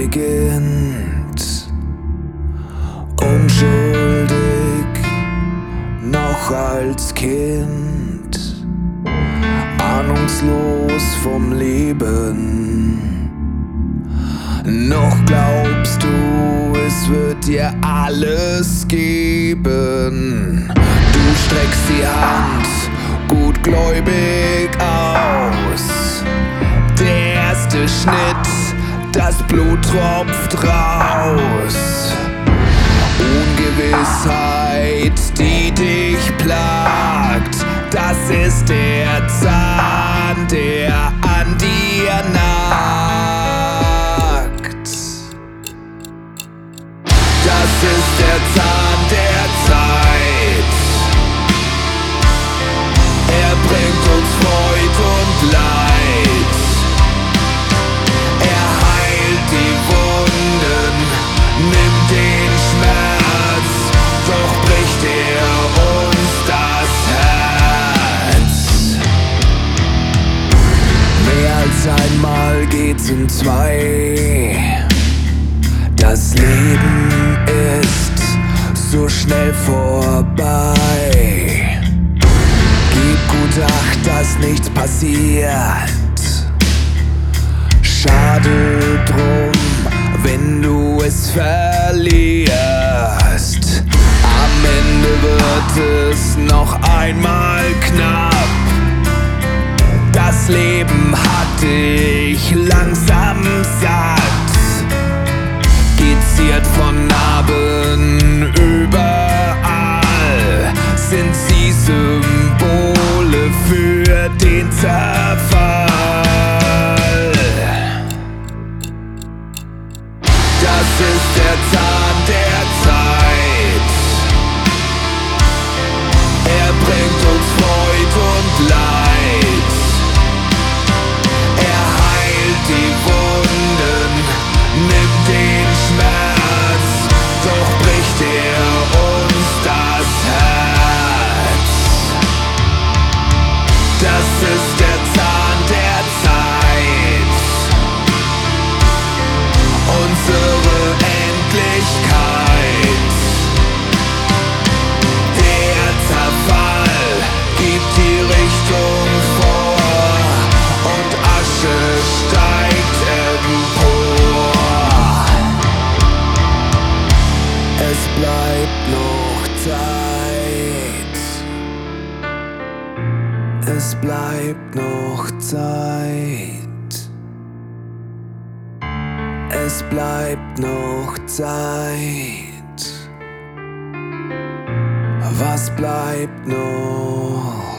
beginnt. Unschuldig, noch als Kind, ahnungslos vom Leben. Noch glaubst du, es wird dir alles geben. Du streckst die Hand gutgläubig aus. Der erste Schnitt, das Blut tropft raus. Ungewissheit, die dich plagt, das ist der Zahn, der an dir nagt. Das ist der Zahn der Zeit. Er bringt uns Freud und Leid. Er heilt die Wunden, nimmt den Schmerz, doch bricht er uns das Herz. Mehr als einmal geht's in zwei. Das Leben ist so schnell vorbei. Gib gut Acht, dass nichts passiert. Schade drum, wenn du es verlierst. Am Ende wird es noch einmal knapp. Das Leben hat dich langsam satt. Geziert von Narben überall sind sie Symbole für den Zerfall. Das ist der Zahn der Zeit. Er bringt uns Freud und Leid. Er heilt die Wunden, nimmt den Schmerz, doch bricht er uns das Herz. Das ist der Zahn der Zeit. Unsere Endlichkeit. Der Zerfall gibt die Richtung vor und Asche steigt empor. Es bleibt noch Zeit. Es bleibt noch Zeit. Es bleibt noch Zeit. Was bleibt noch?